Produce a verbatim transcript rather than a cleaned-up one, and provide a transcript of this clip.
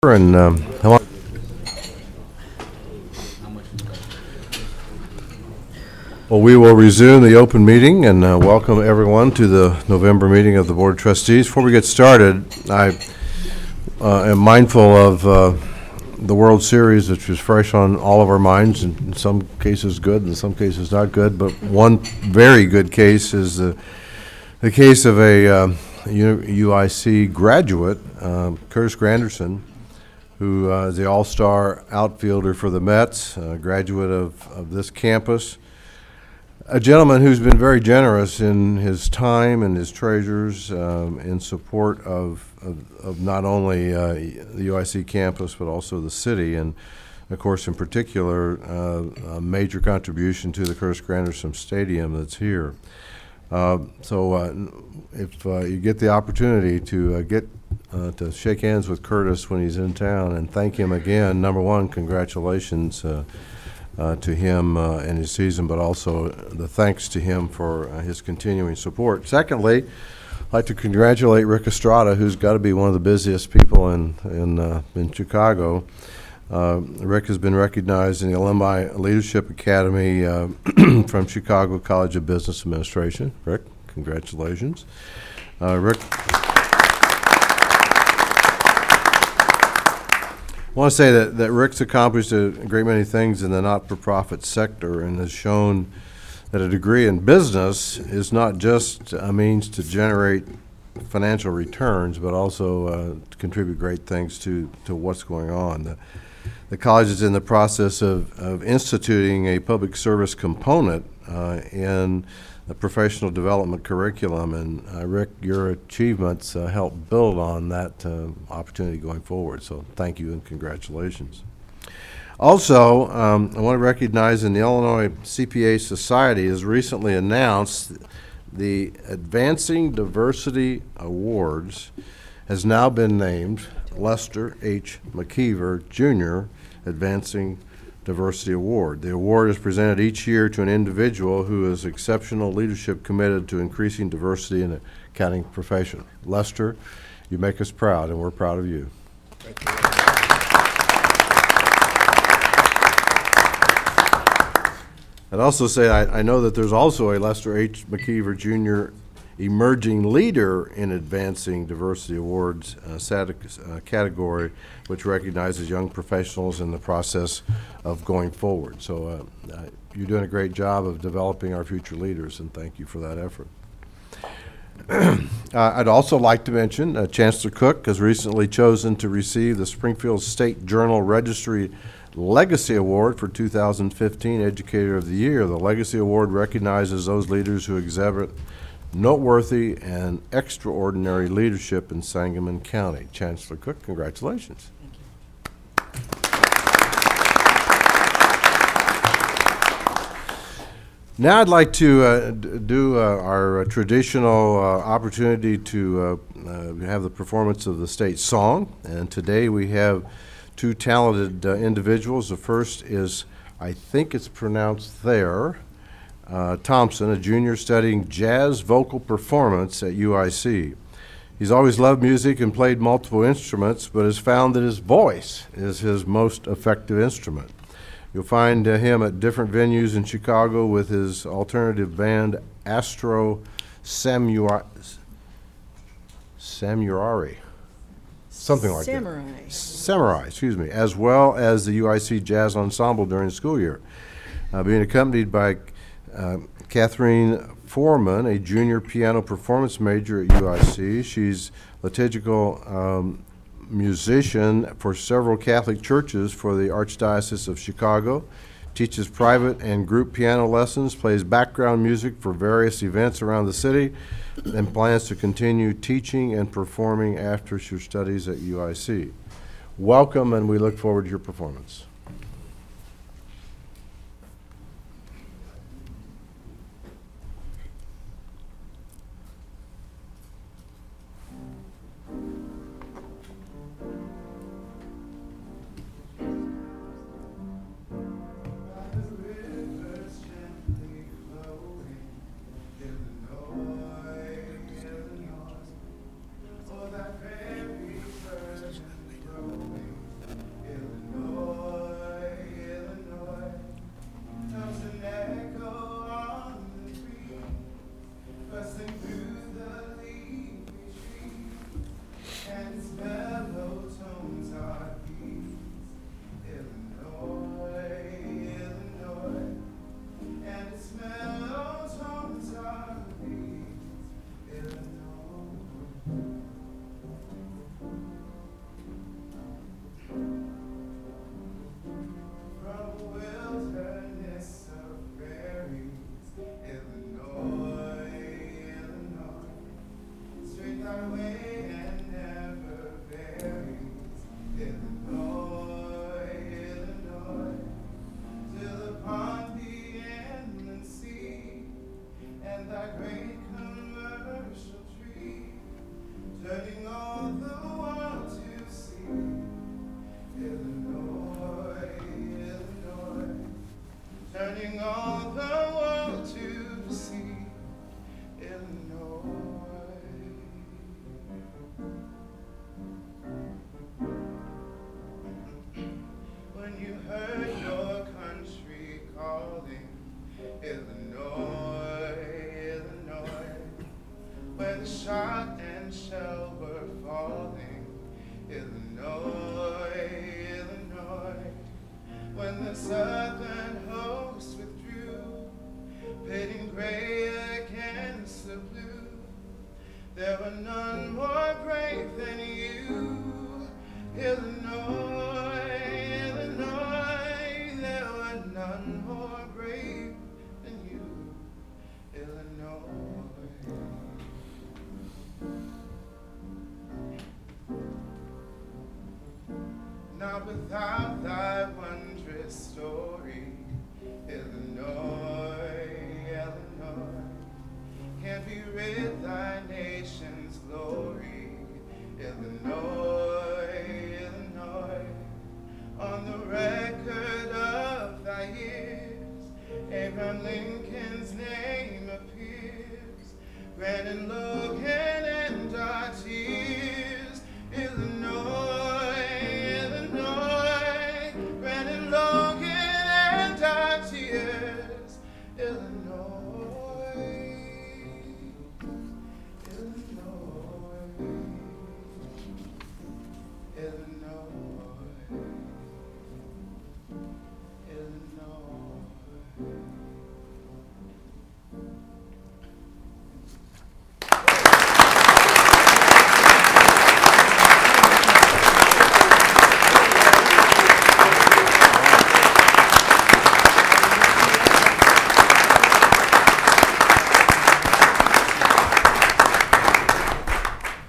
And um, hello. Well, we will resume the open meeting and uh, welcome everyone to the November meeting of the Board of Trustees. Before we get started, I uh, am mindful of uh, the World Series, which is fresh on all of our minds, and in some cases good, in some cases not good, but one very good case is the, the case of a um, U- UIC graduate, um, Curtis Granderson, who uh, is the all-star outfielder for the Mets, a graduate of, of this campus, a gentleman who's been very generous in his time and his treasures um, in support of, of, of not only uh, the U I C campus but also the city, and of course in particular uh, a major contribution to the Curtis Granderson Stadium that's here. Uh, so uh, if uh, you get the opportunity to uh, get uh, to shake hands with Curtis when he's in town and thank him again, number one, congratulations uh, uh, to him uh, and his season, but also the thanks to him for uh, his continuing support. Secondly, I'd like to congratulate Rick Estrada, who's got to be one of the busiest people in, in, uh, in Chicago. Uh, Rick has been recognized in the Alumni Leadership Academy uh, from Chicago College of Business Administration. Rick, congratulations. Uh, Rick, I want to say that, that Rick's accomplished a great many things in the not-for-profit sector and has shown that a degree in business is not just a means to generate financial returns, but also uh, to contribute great things to, to what's going on. The, The college is in the process of, of instituting a public service component uh, in the professional development curriculum, and uh, Rick, your achievements uh, help build on that uh, opportunity going forward, so thank you and congratulations. Also, um, I want to recognize in the Illinois C P A Society has recently announced the Advancing Diversity Awards has now been named Lester H. McKeever, Junior Advancing Diversity Award. The award is presented each year to an individual who has exceptional leadership committed to increasing diversity in the accounting profession. Lester, you make us proud, and we're proud of you. Thank you. I'd also say I, I know that there's also a Lester H. McKeever, Junior Emerging Leader in Advancing Diversity Awards uh, sat- uh, category, which recognizes young professionals in the process of going forward. So uh, uh, you're doing a great job of developing our future leaders, and thank you for that effort. uh, I'd also like to mention uh, Chancellor Cook has recently chosen to receive the Springfield State Journal Registry Legacy Award for two thousand fifteen Educator of the Year. The Legacy Award recognizes those leaders who exhibit noteworthy and extraordinary leadership in Sangamon County. Chancellor Cook, congratulations. Thank you. Now I'd like to uh, d- do uh, our uh, traditional uh, opportunity to uh, uh, have the performance of the state song, and today we have two talented uh, individuals. The first is, I think it's pronounced there, Uh, Thompson, a junior studying jazz vocal performance at U I C. He's always loved music and played multiple instruments, but has found that his voice is his most effective instrument. You'll find uh, him at different venues in Chicago with his alternative band, Astro Samurai, Samurai, something like Samurai. that. Samurai, excuse me, as well as the U I C Jazz Ensemble during the school year. Uh, being accompanied by Uh, Catherine Foreman, a junior piano performance major at U I C. She's liturgical um, musician for several Catholic churches for the Archdiocese of Chicago, teaches private and group piano lessons, plays background music for various events around the city, and plans to continue teaching and performing after her studies at U I C. Welcome, and we look forward to your performance. Oh, that very first flowing not without thy wondrous story. Illinois, Illinois, can't be rid thy nation's glory. Illinois.